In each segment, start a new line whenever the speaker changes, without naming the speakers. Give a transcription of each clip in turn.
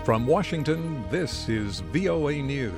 From Washington, this is VOA News.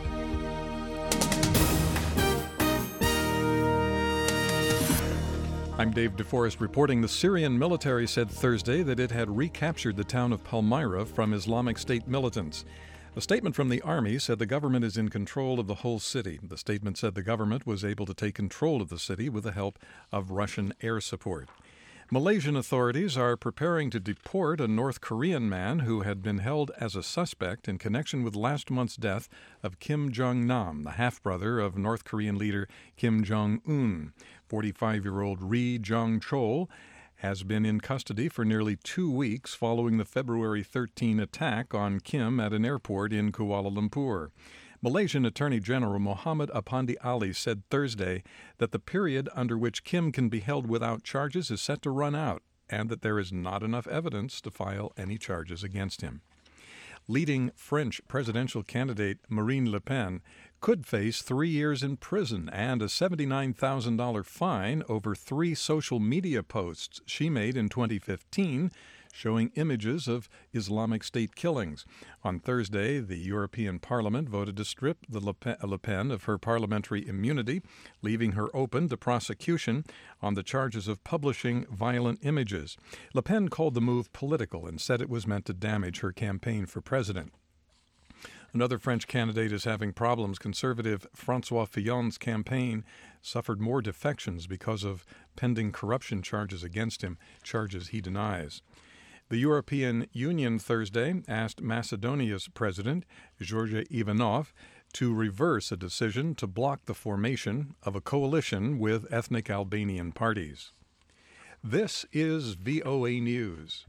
I'm Dave DeForest reporting. The Syrian military said Thursday that it had recaptured the town of Palmyra from Islamic State militants. A statement from the army said the government is in control of the whole city. The statement said the government was able to take control of the city with the help of Russian air support. Malaysian authorities are preparing to deport a North Korean man who had been held as a suspect in connection with last month's death of Kim Jong-nam, the half-brother of North Korean leader Kim Jong-un. 45-year-old Ri Jong-chol has been in custody for nearly 2 weeks following the February 13 attack on Kim at an airport in Kuala Lumpur. Malaysian Attorney General Muhammad Apandi Ali said Thursday that the period under which Kim can be held without charges is set to run out and that there is not enough evidence to file any charges against him. Leading French presidential candidate Marine Le Pen could face 3 years in prison and a $79,000 fine over 3 social media posts she made in 2015 showing images of Islamic State killings. On Thursday, the European Parliament voted to strip Le Pen of her parliamentary immunity, leaving her open to prosecution on the charges of publishing violent images. Le Pen called the move political and said it was meant to damage her campaign for president. Another French candidate is having problems. Conservative François Fillon's campaign suffered more defections because of pending corruption charges against him, charges he denies. The European Union Thursday asked Macedonia's president, George Ivanov, to reverse a decision to block the formation of a coalition with ethnic Albanian parties. This is VOA News.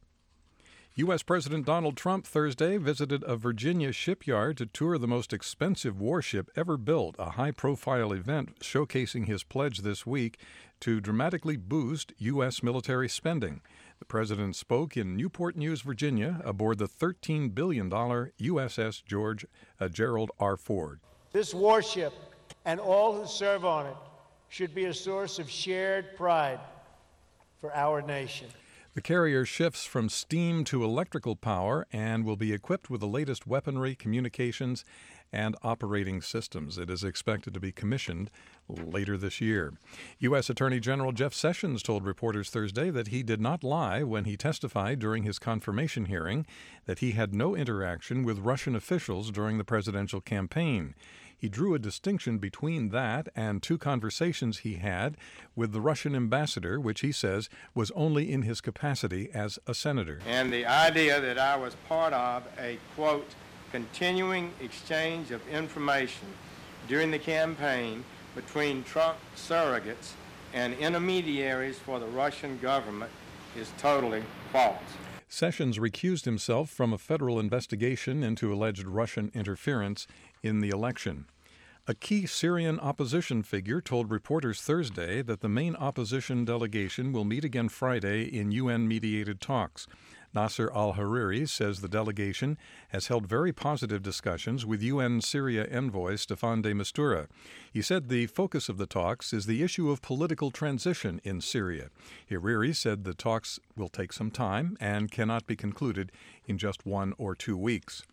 U.S. President Donald Trump Thursday visited a Virginia shipyard to tour the most expensive warship ever built, a high-profile event showcasing his pledge this week to dramatically boost U.S. military spending. The president spoke in Newport News, Virginia, aboard the $13 billion USS Gerald R. Ford.
This warship and all who serve on it should be a source of shared pride for our nation.
The carrier shifts from steam to electrical power and will be equipped with the latest weaponry, communications, and operating systems. It is expected to be commissioned later this year. U.S. Attorney General Jeff Sessions told reporters Thursday that he did not lie when he testified during his confirmation hearing that he had no interaction with Russian officials during the presidential campaign. He drew a distinction between that and 2 conversations he had with the Russian ambassador, which he says was only in his capacity as a senator.
And the idea that I was part of a, quote, continuing exchange of information during the campaign between Trump surrogates and intermediaries for the Russian government is totally false.
Sessions recused himself from a federal investigation into alleged Russian interference in the election. A key Syrian opposition figure told reporters Thursday that the main opposition delegation will meet again Friday in UN-mediated talks. Nasser al-Hariri says the delegation has held very positive discussions with UN Syria envoy Staffan de Mistura. He said the focus of the talks is the issue of political transition in Syria. Hariri said the talks will take some time and cannot be concluded in just 1 or 2 weeks.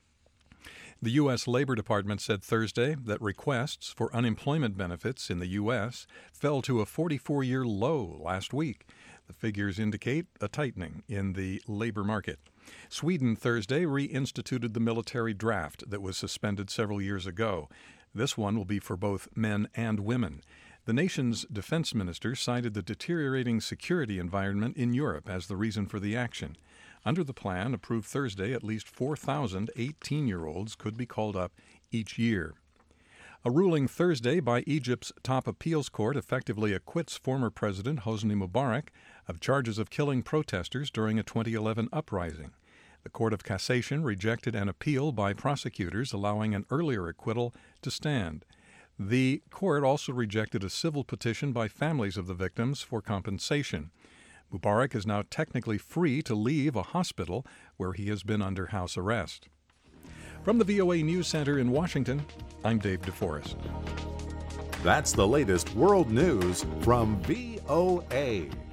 The U.S. Labor Department said Thursday that requests for unemployment benefits in the U.S. fell to a 44-year low last week. The figures indicate a tightening in the labor market. Sweden Thursday reinstituted the military draft that was suspended several years ago. This one will be for both men and women. The nation's defense minister cited the deteriorating security environment in Europe as the reason for the action. Under the plan approved Thursday, at least 4,000 18-year-olds could be called up each year. A ruling Thursday by Egypt's top appeals court effectively acquits former President Hosni Mubarak of charges of killing protesters during a 2011 uprising. The Court of Cassation rejected an appeal by prosecutors allowing an earlier acquittal to stand. The court also rejected a civil petition by families of the victims for compensation. Mubarak is now technically free to leave a hospital where he has been under house arrest. From the VOA News Center in Washington, I'm Dave DeForest.
That's the latest world news from VOA.